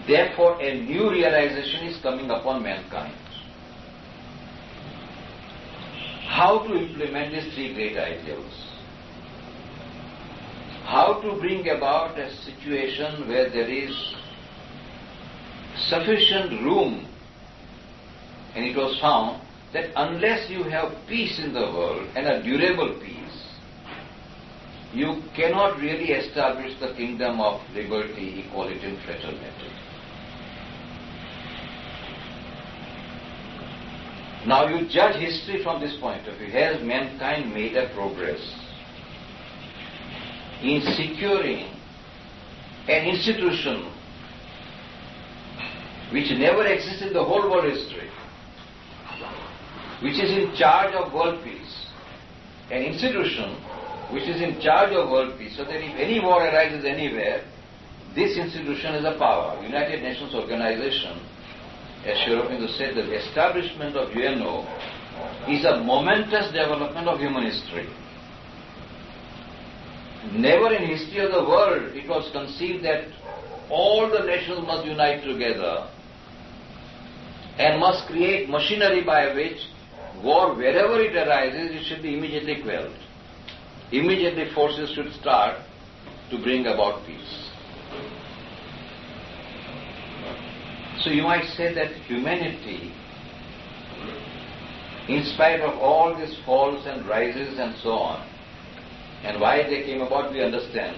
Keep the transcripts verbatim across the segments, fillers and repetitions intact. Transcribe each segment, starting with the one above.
Therefore, a new realization is coming upon mankind. How to implement these three great ideals? How to bring about a situation where there is sufficient room, and it was found that unless you have peace in the world and a durable peace, you cannot really establish the kingdom of liberty, equality and fraternity. Now you judge history from this point of view. Has mankind made a progress in securing an institution which never existed in the whole world history, which is in charge of world peace, an institution which is in charge of world peace, so that if any war arises anywhere, this institution is a power. United Nations Organization, as Sri Aurobindo said, the establishment of U N O is a momentous development of human history. Never in history of the world it was conceived that all the nations must unite together and must create machinery by which war, wherever it arises, it should be immediately quelled. Immediately forces should start to bring about peace. So you might say that humanity, in spite of all these falls and rises and so on, and why they came about we understand,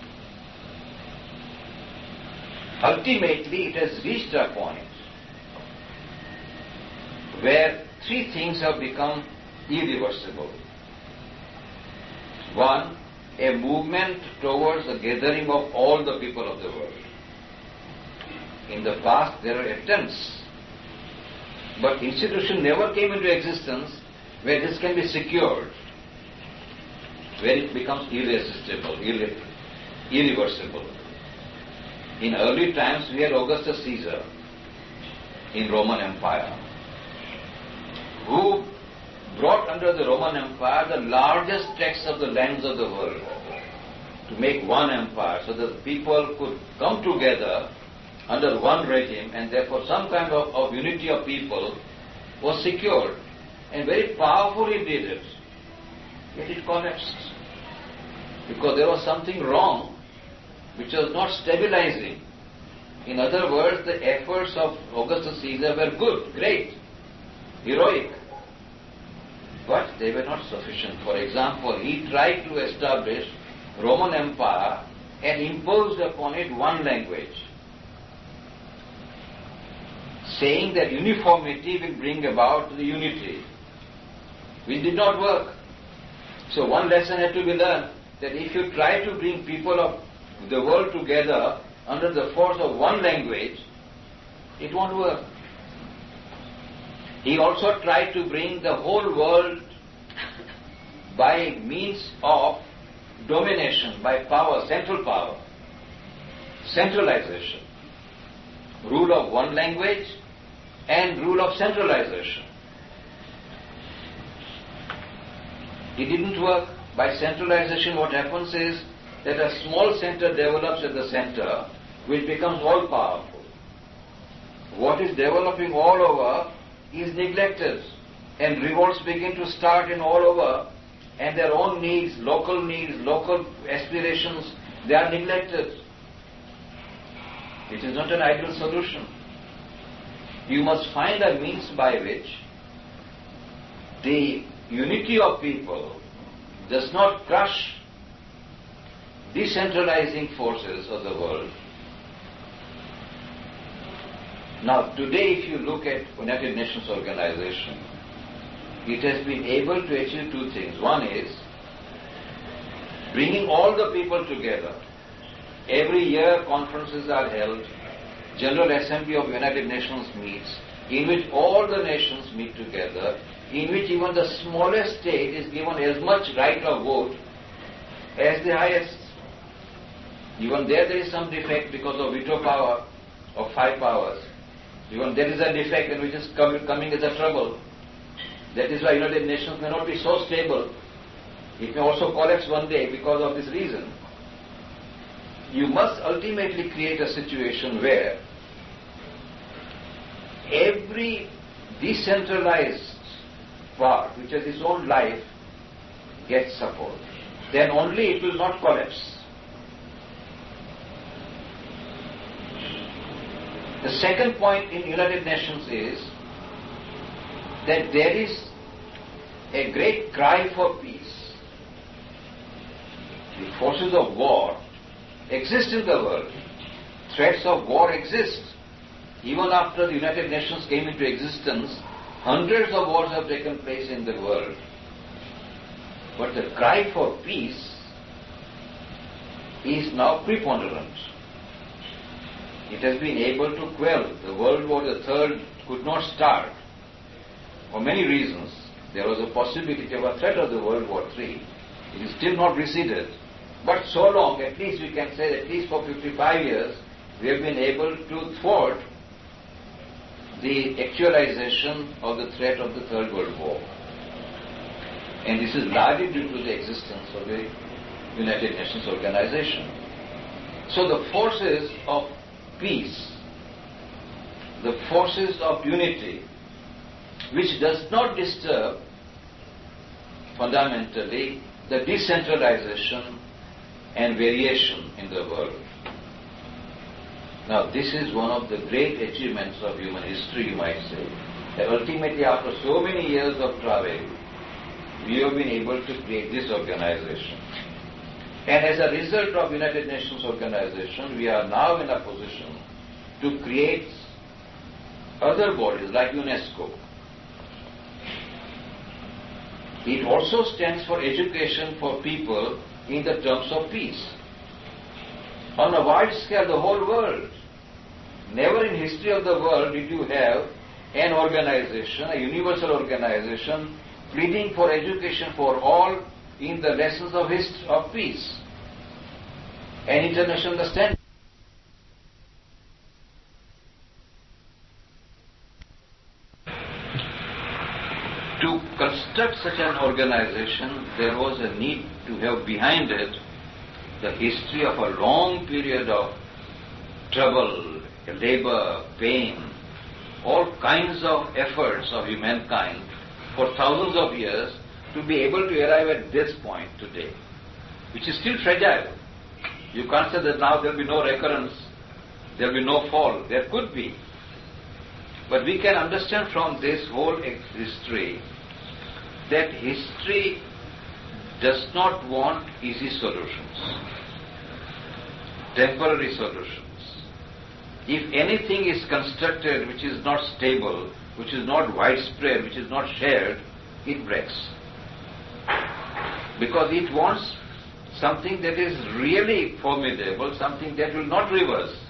ultimately it has reached a point where three things have become irreversible. One, a movement towards the gathering of all the people of the world. In the past there were attempts, but institution never came into existence where this can be secured, where it becomes irresistible, irre- irreversible. In early times we had Augustus Caesar in Roman Empire, who brought under the Roman Empire the largest tracts of the lands of the world to make one empire, so that people could come together under one regime, and therefore some kind of, of unity of people was secured, and very powerfully did it. Yet it collapsed, because there was something wrong which was not stabilizing. In other words, the efforts of Augustus Caesar were good, great, heroic, but they were not sufficient. For example, he tried to establish Roman Empire and imposed upon it one language, saying that uniformity will bring about the unity, which did not work. So one lesson had to be learned, that if you try to bring people of the world together under the force of one language, it won't work. He also tried to bring the whole world by means of domination, by power, central power, centralization, rule of one language and rule of centralization. It didn't work. By centralization, what happens is that a small center develops at the center, which becomes all-powerful. What is developing all over is neglected, and revolts begin to start in all over, and their own needs, local needs, local aspirations, they are neglected. It is not an ideal solution. You must find a means by which the unity of people does not crush decentralizing forces of the world. Now, today, if you look at United Nations Organization, it has been able to achieve two things. One is bringing all the people together. Every year conferences are held, General Assembly of United Nations meets, in which all the nations meet together, in which even the smallest state is given as much right of vote as the highest. Even there there is some defect because of veto power of five powers. Even there is a defect and which is com- coming as a trouble. That is why United Nations may not be so stable. It may also collapse one day because of this reason. You must ultimately create a situation where every decentralized part which has its own life gets support. Then only it will not collapse. The second point in United Nations is that there is a great cry for peace. The forces of war exist in the world. Threats of war exist. Even after the United Nations came into existence, hundreds of wars have taken place in the world. But the cry for peace is now preponderant. It has been able to quell. The World War the Third could not start for many reasons. There was a possibility of a threat of the World War Three. It is still not receded. But so long, at least we can say that at least for fifty-five years, we have been able to thwart the actualization of the threat of the Third World War. And this is largely due to the existence of the United Nations organization. So the forces of peace, the forces of unity, which does not disturb fundamentally the decentralization and variation in the world. Now, this is one of the great achievements of human history, you might say, that ultimately after so many years of travel, we have been able to create this organization. And as a result of United Nations organization, we are now in a position to create other bodies like UNESCO. It also stands for education for people in the terms of peace. On a wide scale, the whole world. Never in history of the world did you have an organization, a universal organization, pleading for education for all in the lessons of history of peace and international understanding. To construct such an organization, there was a need to have behind it the history of a long period of trouble, labor, pain, all kinds of efforts of humankind for thousands of years to be able to arrive at this point today, which is still fragile. You can't say that now there will be no recurrence, there will be no fall. There could be. But we can understand from this whole history that history does not want easy solutions, temporary solutions. If anything is constructed which is not stable, which is not widespread, which is not shared, it breaks. Because it wants something that is really formidable, something that will not reverse.